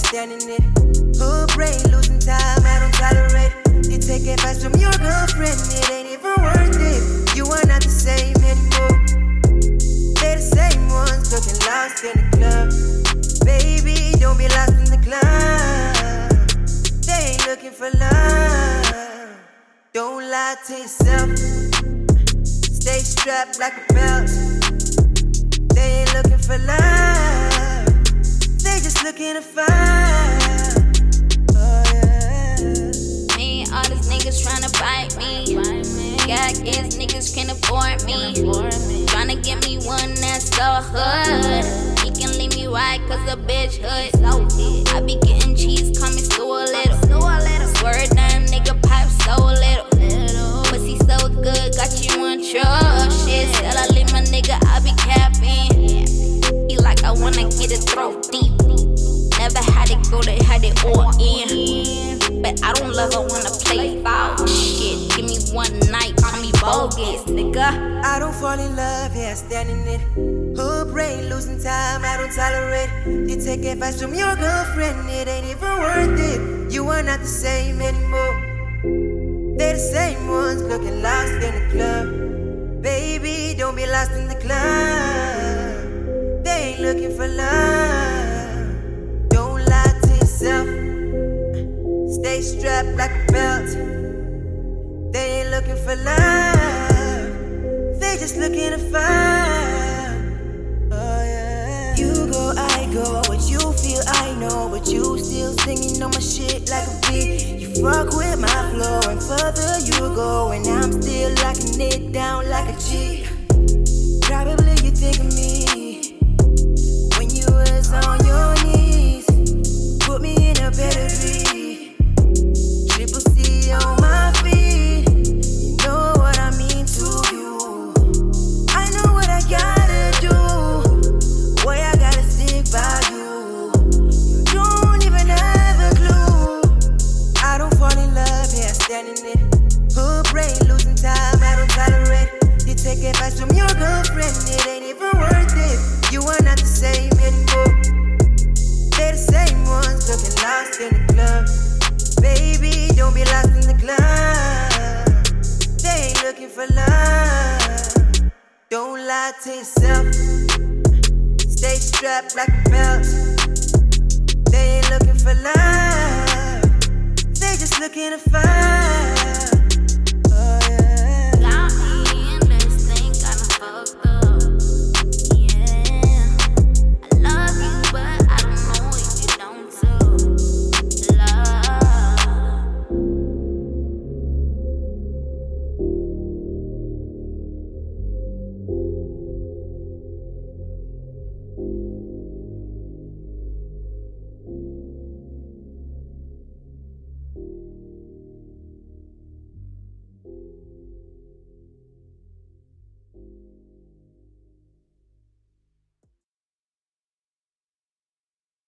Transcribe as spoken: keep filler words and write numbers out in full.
standing it. Hood brain, losing time, I don't tolerate it. You take advice from your girlfriend, it ain't even worth it. You are not the same anymore. They're the same ones looking lost in the club. Baby, don't be lost in the club. They ain't looking for love. Don't lie to yourself. Stay strapped like a belt. They ain't looking for love. They just looking to fight. Oh yeah. Me and all these niggas tryna bite me. Got kids, niggas can't afford me. Tryna get me one that's so hood. He can leave me right cause a bitch hood. I be getting cheese, call me so a little. Swear down, nigga pipe so little. Pussy so good, got you on trust. Shit, till I leave my nigga, I be capping. He like I wanna get it throat deep. Never had it go, they had it all in. But I don't love her wanna play foul. Shit, give me one night, call me bogus, nigga. I don't fall in love, yeah, standing it. Hood brain, losing time, I don't tolerate it. You take advice from your girlfriend, it ain't even worth it. You are not the same anymore. They're the same ones looking lost in the club. Baby, don't be lost in the club. They ain't looking for love. Don't lie to yourself. Stay strapped like a belt. They ain't looking for love. They just looking to fight. Oh yeah. You go, I go. What you feel, I know. But you still singing on my shit like a beat. You fuck with my flow, and further you go, and I'm still locking it down like a G. Probably you think of me when you was on your knees. Put me in a better dream. Triple C on my feet. You know what I mean to you. I know what I gotta do. Boy, I gotta stick by you. You don't even have a clue. I don't fall in love, yeah, standing it. Hood brain, losing time, I don't tolerate it. You take advice from your girlfriend, it ain't even worth it. You are not the same anymore. They're the same ones looking lost in the club. Baby, don't be lost in the club. They ain't looking for love. Don't lie to yourself. Stay strapped like a belt. They ain't looking for love. They just looking to fight.